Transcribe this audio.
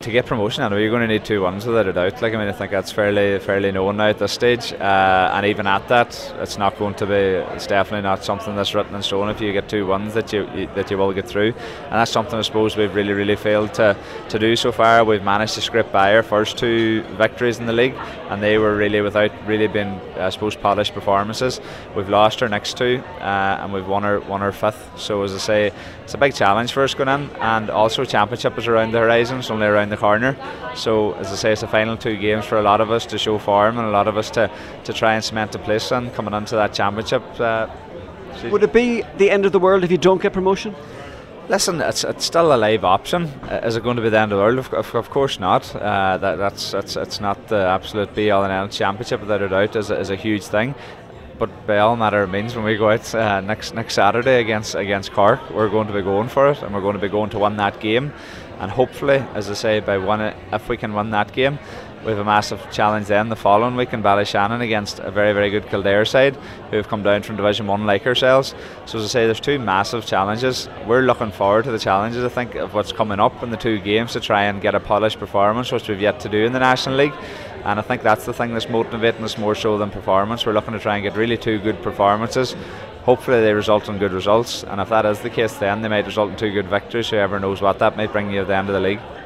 to get promotion, I know you're going to need 2 wins without a doubt. Like, I mean, I think that's fairly known now at this stage. And even at that, it's not going to be. It's definitely not something that's written in stone. If you get 2 wins, that you will get through, and that's something I suppose we've really failed to do so far. We've managed to scrape by our first 2 victories in the league, and they were really without really being, I suppose, polished performances. We've lost our next 2, and we've won our 5th. So as I say, it's a big challenge for us going in, and also championship is around the horizon. It's only around the corner. So as I say, it's the final 2 games for a lot of us to show form, and a lot of us to try and cement a place in coming into that championship. Would it be the end of the world if you don't get promotion? Listen, it's still a live option. Is it going to be the end of the world? Of course not. It's not the absolute be all and end. Championship, without a doubt, is a huge thing. But by all matter of means, when we go out next Saturday against Cork, we're going to be going for it, and we're going to be going to win that game. And hopefully, as I say, if we can win that game, we have a massive challenge then the following week in Ballyshannon against a very good Kildare side who have come down from Division 1 like ourselves. So as I say, there's 2 massive challenges. We're looking forward to the challenges, I think, of what's coming up in the 2 games to try and get a polished performance, which we've yet to do in the National League. And I think that's the thing that's motivating us more so than performance. We're looking to try and get really 2 good performances. Hopefully they result in good results, and if that is the case, then they might result in 2 good victories. Whoever knows what that might bring you at the end of the league.